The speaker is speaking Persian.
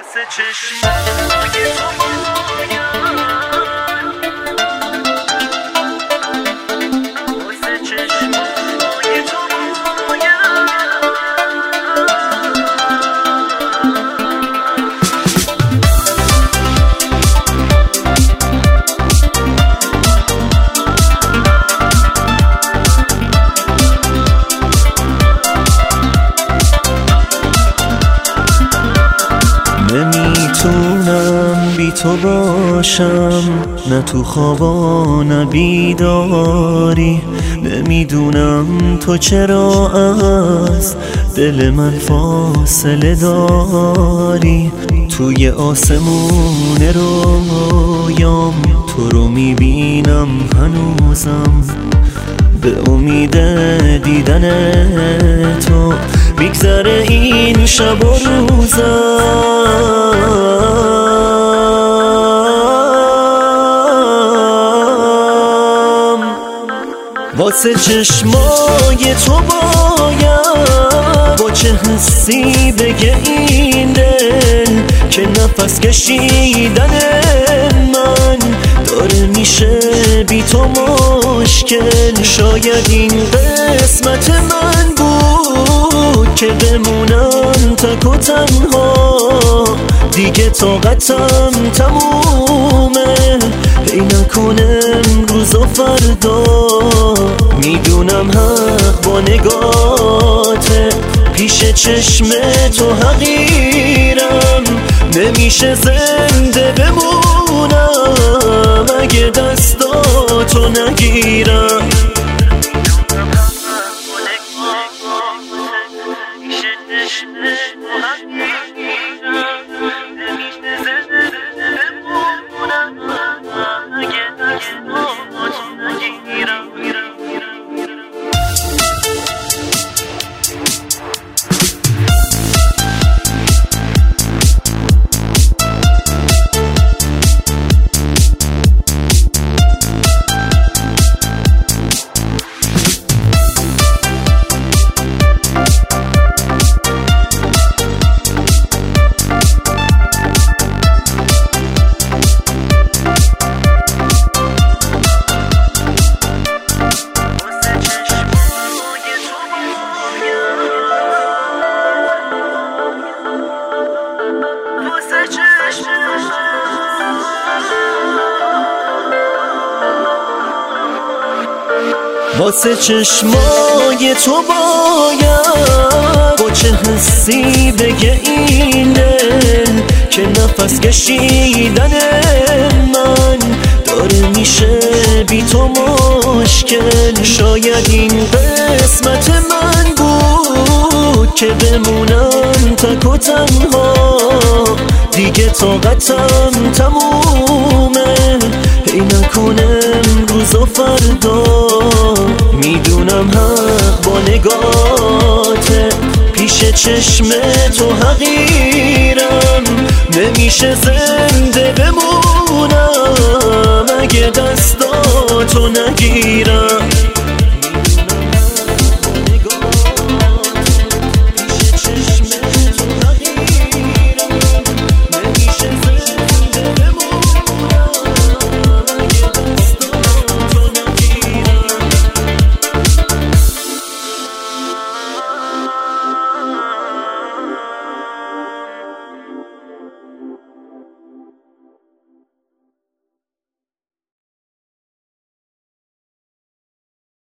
واسه چشمای تو باید، واسه چشمای تو نمیتونم بی تو باشم، نه تو خوابا نه بیداری. نمیدونم تو چرا از دل من فاصله داری. توی آسمون رویام تو رو میبینم هنوزم، به امید دیدن تو میگذره این شب و روزم. واسه چشمای تو باید با چه حسی بگه این دل که نفس کشیدن من داره میشه بی تو مشکل. شاید این قسمت من بود که بمونم تک و تنها، دیگه طاقتم تمومه ای نکنه امروز و فردا. میدونم حق با نگاته، پیش چشم تو حقیرم، نمیشه زنده بمونم اگه دستاتو نگیرم. واسه چشمای تو باید با چه حسی بگه این دل که نفس کشیدن من داره میشه بی تو مشکل. شاید این قسمت من بود که بمونم تک و تنها، دیگه طاقتم تمومه ای نکنه امروز و فردا. میدونم حق با نگاته، پیش چشم تو حقیرم، نمیشه زنده بمونم اگه دستاتو نگیرم.